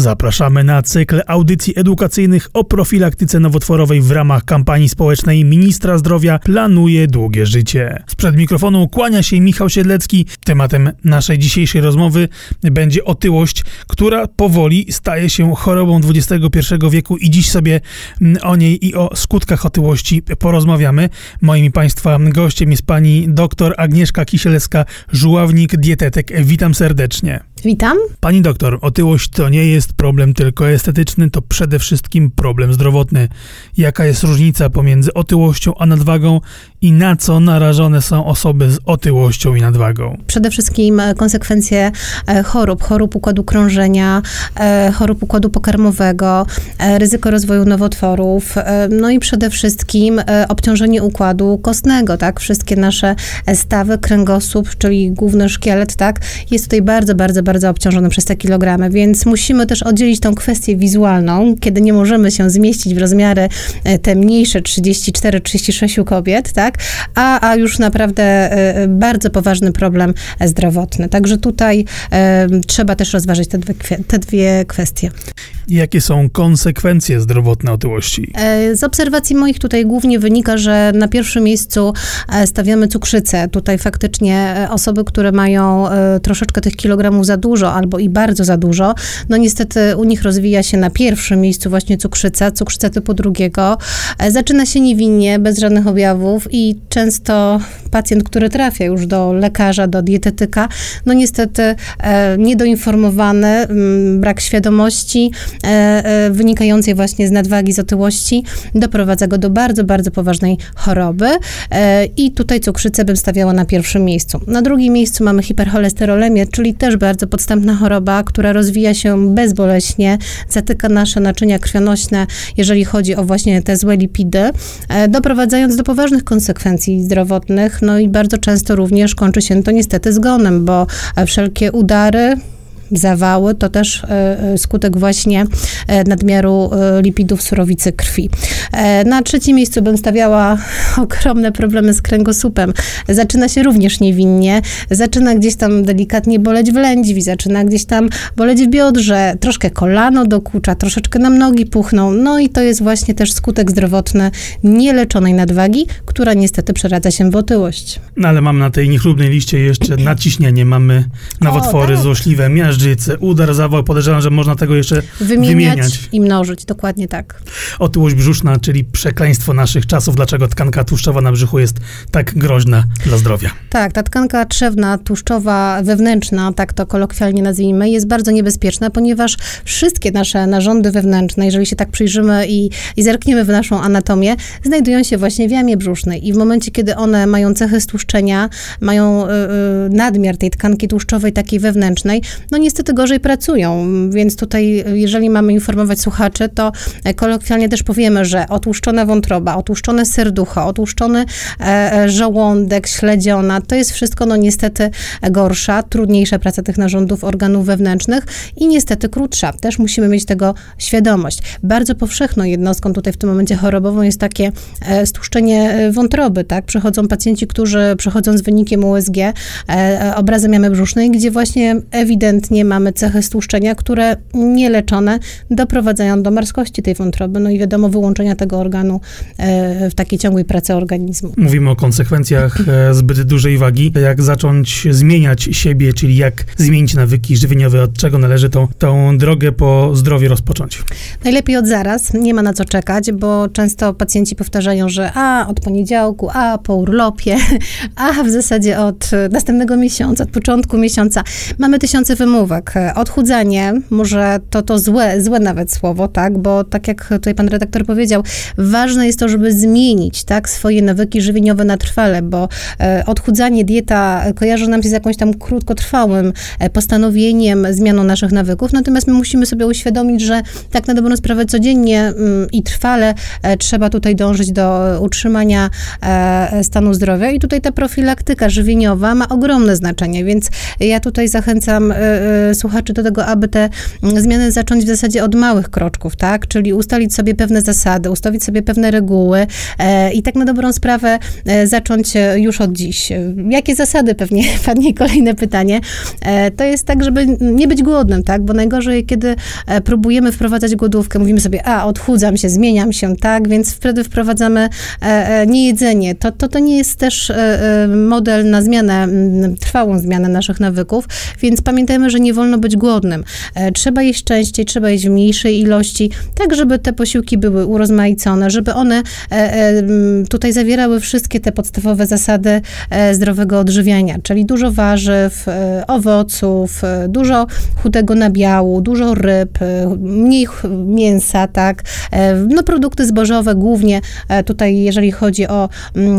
Zapraszamy na cykl audycji edukacyjnych o profilaktyce nowotworowej w ramach kampanii społecznej Ministra Zdrowia Planuje Długie Życie. Sprzed mikrofonu kłania się Michał Siedlecki. Tematem naszej dzisiejszej rozmowy będzie otyłość, która powoli staje się chorobą XXI wieku i dziś sobie o niej i o skutkach otyłości porozmawiamy. Moim i Państwa gościem jest pani dr Agnieszka Kisielewska-Żuławnik, dietetyk. Witam serdecznie. Witam. Pani doktor, otyłość to nie jest problem tylko estetyczny, to przede wszystkim problem zdrowotny. Jaka jest różnica pomiędzy otyłością a nadwagą i na co narażone są osoby z otyłością i nadwagą? Przede wszystkim konsekwencje chorób układu krążenia, chorób układu pokarmowego, ryzyko rozwoju nowotworów, no i przede wszystkim obciążenie układu kostnego, tak? Wszystkie nasze stawy, kręgosłup, czyli główny szkielet, tak? Jest tutaj bardzo obciążony przez te kilogramy, więc musimy też oddzielić tą kwestię wizualną, kiedy nie możemy się zmieścić w rozmiary te mniejsze 34-36 kobiet, tak? A już naprawdę bardzo poważny problem zdrowotny. Także tutaj trzeba też rozważyć te dwie kwestie. Jakie są konsekwencje zdrowotne otyłości? Z obserwacji moich tutaj głównie wynika, że na pierwszym miejscu stawiamy cukrzycę. Tutaj faktycznie osoby, które mają troszeczkę tych kilogramów za dużo albo i bardzo za dużo, no niestety u nich rozwija się na pierwszym miejscu właśnie cukrzyca typu 2. Zaczyna się niewinnie, bez żadnych objawów i często pacjent, który trafia już do lekarza, do dietetyka, no niestety niedoinformowany, brak świadomości wynikającej właśnie z nadwagi, z otyłości, doprowadza go do bardzo poważnej choroby i tutaj cukrzycę bym stawiała na pierwszym miejscu. Na drugim miejscu mamy hipercholesterolemię, czyli też bardzo podstępna choroba, która rozwija się bezboleśnie, zatyka nasze naczynia krwionośne, jeżeli chodzi o właśnie te złe lipidy, doprowadzając do poważnych konsekwencji zdrowotnych, no i bardzo często również kończy się to niestety zgonem, bo wszelkie udary, zawały to też skutek właśnie nadmiaru lipidów surowicy krwi. Na trzecim miejscu bym stawiała ogromne problemy z kręgosłupem. Zaczyna się również niewinnie, zaczyna gdzieś tam delikatnie boleć w lędźwi, zaczyna gdzieś tam boleć w biodrze, troszkę kolano dokucza, troszeczkę nam nogi puchną, no i to jest właśnie też skutek zdrowotny nieleczonej nadwagi, która niestety przeradza się w otyłość. No ale mam na tej niechlubnej liście jeszcze nadciśnienie, mamy nowotwory, tak, złośliwe, miażdżycę, udar, zawał. Podejrzewam, że można tego jeszcze wymieniać i mnożyć, dokładnie tak. Otyłość brzuszna, czyli przekleństwo naszych czasów. Dlaczego tkanka tłuszczowa na brzuchu jest tak groźna dla zdrowia? Tak, ta tkanka trzewna, tłuszczowa, wewnętrzna, tak to kolokwialnie nazwijmy, jest bardzo niebezpieczna, ponieważ wszystkie nasze narządy wewnętrzne, jeżeli się tak przyjrzymy i zerkniemy w naszą anatomię, znajdują się właśnie w jamie brzusznej i w momencie, kiedy one mają cechy stłuszczenia, mają nadmiar tej tkanki tłuszczowej, takiej wewnętrznej, no niestety gorzej pracują, więc tutaj, jeżeli mamy informować słuchaczy, to kolokwialnie też powiemy, że otłuszczona wątroba, otłuszczone serducho, otłuszczony żołądek, śledziona, to jest wszystko no niestety gorsza, trudniejsza praca tych narządów, organów wewnętrznych i niestety krótsza. Też musimy mieć tego świadomość. Bardzo powszechną jednostką tutaj w tym momencie chorobową jest takie stłuszczenie wątroby, tak? Przychodzą pacjenci, którzy przychodzą z wynikiem USG, obrazem jamy brzusznej, gdzie właśnie ewidentnie mamy cechy stłuszczenia, które nieleczone doprowadzają do marskości tej wątroby, no i wiadomo, wyłączenia tego organu w takiej ciągłej pracy organizmu. Mówimy o konsekwencjach zbyt dużej wagi. Jak zacząć zmieniać siebie, czyli jak zmienić nawyki żywieniowe, od czego należy tą drogę po zdrowie rozpocząć? Najlepiej od zaraz, nie ma na co czekać, bo często pacjenci powtarzają, że od poniedziałku, po urlopie, w zasadzie od następnego miesiąca, od początku miesiąca. Mamy tysiące wymówek. Odchudzanie, może to złe nawet słowo, tak, bo tak jak tutaj pan redaktor powiedział, ważne jest to, żeby zmienić, tak, swoje nawyki żywieniowe na trwale, bo odchudzanie, dieta kojarzy nam się z jakąś tam krótkotrwałym postanowieniem, zmianą naszych nawyków, natomiast my musimy sobie uświadomić, że tak na dobrą sprawę codziennie i trwale trzeba tutaj dążyć do utrzymania stanu zdrowia i tutaj ta profilaktyka żywieniowa ma ogromne znaczenie, więc ja tutaj zachęcam słuchaczy do tego, aby te zmiany zacząć w zasadzie od małych kroczków, tak? Czyli ustalić sobie pewne zasady, ustawić sobie pewne reguły i tak na dobrą sprawę zacząć już od dziś. Jakie zasady? Pewnie padnie kolejne pytanie. To jest tak, żeby nie być głodnym, tak? Bo najgorzej, kiedy próbujemy wprowadzać głodówkę, mówimy sobie, odchudzam się, zmieniam się, tak? Więc wtedy wprowadzamy niejedzenie. To nie jest też model na zmianę, trwałą zmianę naszych nawyków, więc pamiętajmy, że nie wolno być głodnym. Trzeba jeść częściej, trzeba jeść w mniejszej ilości, tak żeby te posiłki były urozmaicone, żeby one tutaj zawierały wszystkie te podstawowe zasady zdrowego odżywiania, czyli dużo warzyw, owoców, dużo chudego nabiału, dużo ryb, mniej mięsa, tak, produkty zbożowe głównie tutaj, jeżeli chodzi o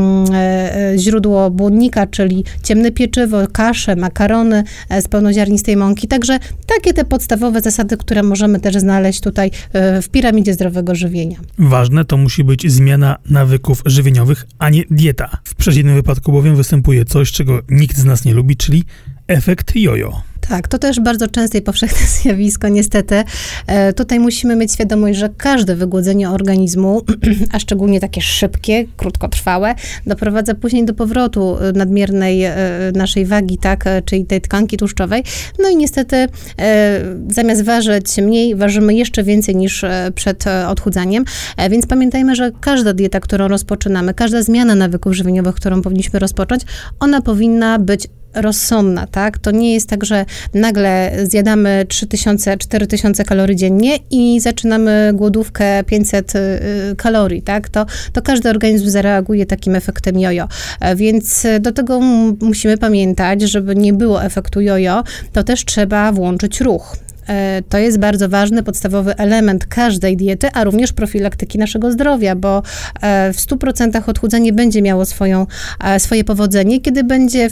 źródło błonnika, czyli ciemne pieczywo, kasze, makarony z pełnoziarnistej mąki. Także takie te podstawowe zasady, które możemy też znaleźć tutaj w piramidzie zdrowego żywienia. Ważne to musi być zmiana nawyków żywieniowych, a nie dieta. W przeciwnym wypadku bowiem występuje coś, czego nikt z nas nie lubi, czyli efekt jojo. Tak, to też bardzo częste i powszechne zjawisko, niestety. Tutaj musimy mieć świadomość, że każde wygłodzenie organizmu, a szczególnie takie szybkie, krótkotrwałe, doprowadza później do powrotu nadmiernej naszej wagi, tak, czyli tej tkanki tłuszczowej. No i niestety zamiast ważyć mniej, ważymy jeszcze więcej niż przed odchudzaniem. Więc pamiętajmy, że każda dieta, którą rozpoczynamy, każda zmiana nawyków żywieniowych, którą powinniśmy rozpocząć, ona powinna być rozsądna, tak? To nie jest tak, że nagle zjadamy 3000-4000 kalorii dziennie i zaczynamy głodówkę 500 kalorii, tak? To każdy organizm zareaguje takim efektem jojo. Więc do tego musimy pamiętać, żeby nie było efektu jojo, to też trzeba włączyć ruch. To jest bardzo ważny, podstawowy element każdej diety, a również profilaktyki naszego zdrowia, bo w 100% odchudzanie będzie miało swoje powodzenie, kiedy będzie w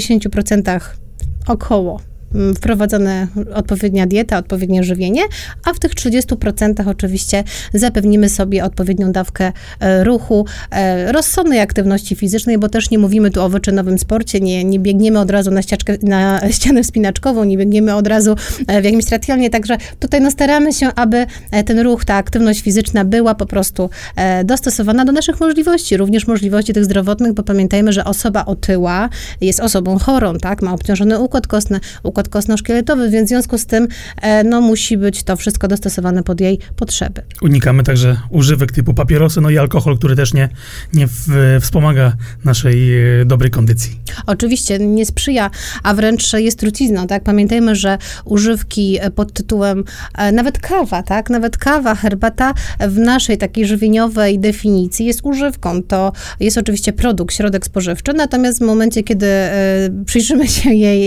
70% około wprowadzona odpowiednia dieta, odpowiednie żywienie, a w tych 30% oczywiście zapewnimy sobie odpowiednią dawkę ruchu, rozsądnej aktywności fizycznej, bo też nie mówimy tu o wyczynowym sporcie, nie biegniemy od razu na ścianę wspinaczkową, nie biegniemy od razu w jakimś triatlonie, także tutaj staramy się, aby ten ruch, ta aktywność fizyczna była po prostu dostosowana do naszych możliwości, również możliwości tych zdrowotnych, bo pamiętajmy, że osoba otyła jest osobą chorą, tak, ma obciążony układ kostny, układ kostno-szkieletowy, więc w związku z tym musi być to wszystko dostosowane pod jej potrzeby. Unikamy także używek typu papierosy, i alkohol, który też nie wspomaga naszej dobrej kondycji. Oczywiście nie sprzyja, a wręcz jest trucizną, tak? Pamiętajmy, że używki pod tytułem nawet kawa, tak? Nawet kawa, herbata w naszej takiej żywieniowej definicji jest używką. To jest oczywiście produkt, środek spożywczy, natomiast w momencie, kiedy przyjrzymy się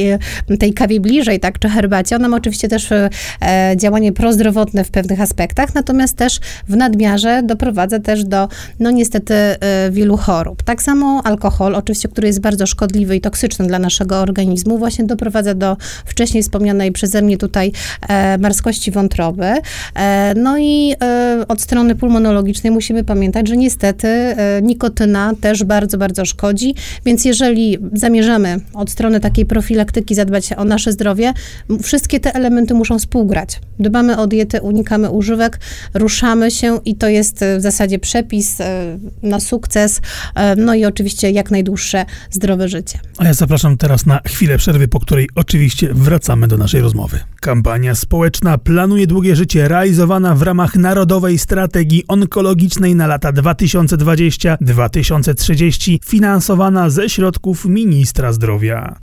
tej kawie bliżej, tak, czy herbacie, ona ma oczywiście też działanie prozdrowotne w pewnych aspektach, natomiast też w nadmiarze doprowadza też do, niestety, wielu chorób. Tak samo alkohol, oczywiście, który jest bardzo szkodliwy i toksyczny dla naszego organizmu, właśnie doprowadza do wcześniej wspomnianej przeze mnie tutaj marskości wątroby. I od strony pulmonologicznej musimy pamiętać, że niestety nikotyna też bardzo, bardzo szkodzi, więc jeżeli zamierzamy od strony takiej profilaktyki zadbać o nasze zdrowie, wszystkie te elementy muszą współgrać. Dbamy o dietę, unikamy używek, ruszamy się i to jest w zasadzie przepis na sukces, i oczywiście jak najdłuższe zdrowe życie. A ja zapraszam teraz na chwilę przerwy, po której oczywiście wracamy do naszej rozmowy. Kampania społeczna Planuje długie życie, realizowana w ramach Narodowej Strategii Onkologicznej na lata 2020-2030, finansowana ze środków Ministra Zdrowia.